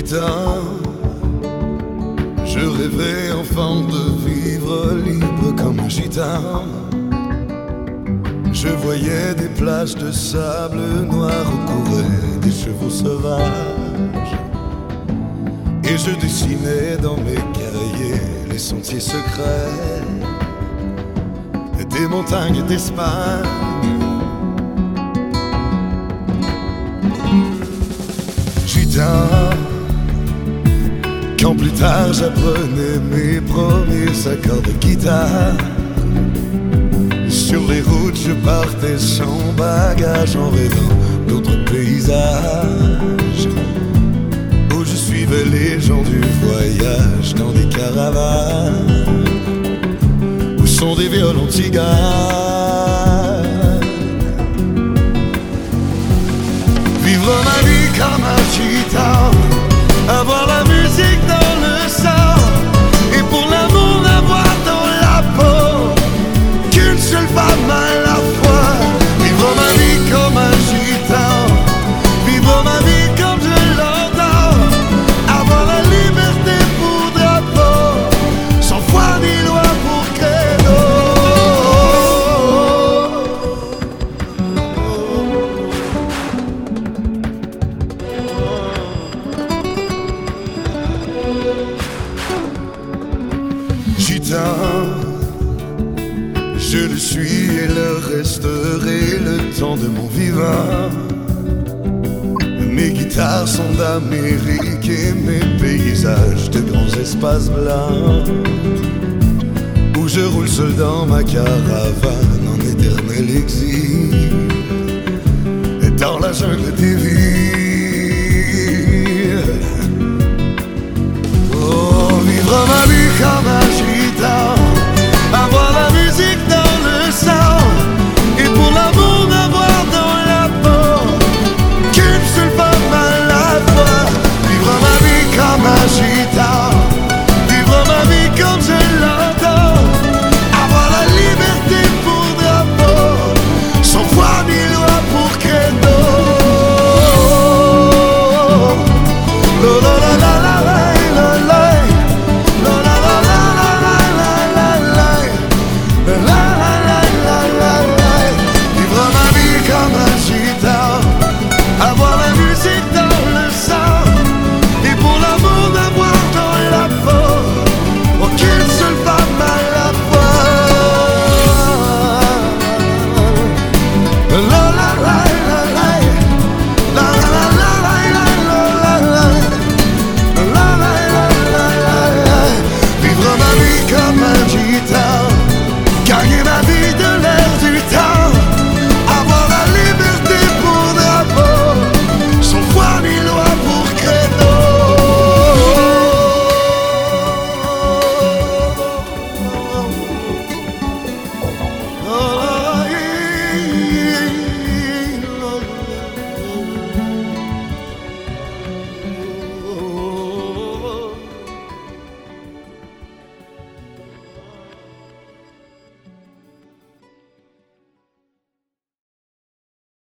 gitan, je rêvais enfant de vivre libre comme un gitan. Je voyais des plages de sable noir où couraient des chevaux sauvages, et je dessinais dans mes cahiers les sentiers secrets des montagnes d'Espagne. Gitan, quand plus tard j'apprenais mes premiers accords de guitare, sur les routes je partais sans bagage en rêvant d'autres paysages, où je suivais les gens du voyage dans des caravanes où sont des violons tiganes. Vivre ma vie comme un gitan, avoir la musique dans le sang, et pour l'amour n'avoir dans la peau qu'une seule femme à la fois. Vivre ma vie comme un gitan, vivre ma vie comme je l'entends, avoir la liberté pour drapeau, sans foi ni loi pour credo. Gitan, je le suis et le resterai le temps de mon vivant. Mes guitares sont d'Amérique et mes paysages de grands espaces blancs, où je roule seul dans ma caravane en éternel exil, et dans la jungle des villes. Oh, vivre ma vie comme un gitan, avoir la musique dans le sang, et pour l'amour n'avoir dans la peau qu'une seule femme à la fois. Vivre ma vie comme un gitan, vivre ma vie comme je l'entends, avoir la liberté pour drapeau, sans foi ni loi pour credo. La la la la la la la la. Avoir la musique dans le sang, et pour l'amour n'avoir dans la peau aucune seule femme à la fois. La la la la la, la la la la la la la, la la la la la. Vivre ma vie comme un gitan, gagner ma vie